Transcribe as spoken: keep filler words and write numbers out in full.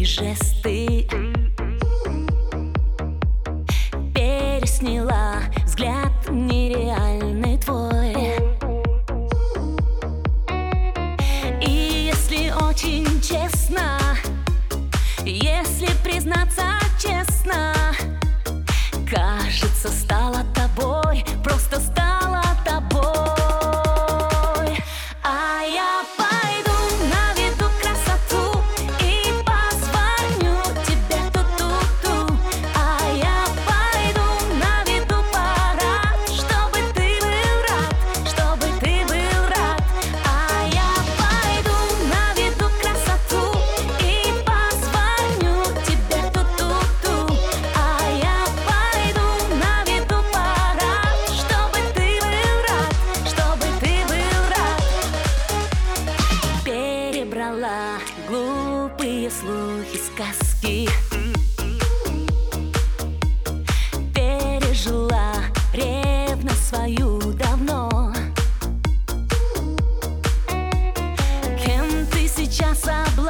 и жесты. Пересняла взгляд нереальный твой. И если очень честно, если признаться честно, кажется, стала тобой, просто стала тобой. А я пойду наведу красоту и позвоню тебе ту-ту-ту. А я пойду наведу парад, чтобы ты был рад, чтобы ты был рад. А я пойду наведу красоту и позвоню тебе ту-ту-ту. А я пойду наведу парад, чтобы ты был рад, чтобы ты был рад. Перебрала глупые слухи, сказки, пережила ревность свою давно. Кем ты сейчас обладаешь?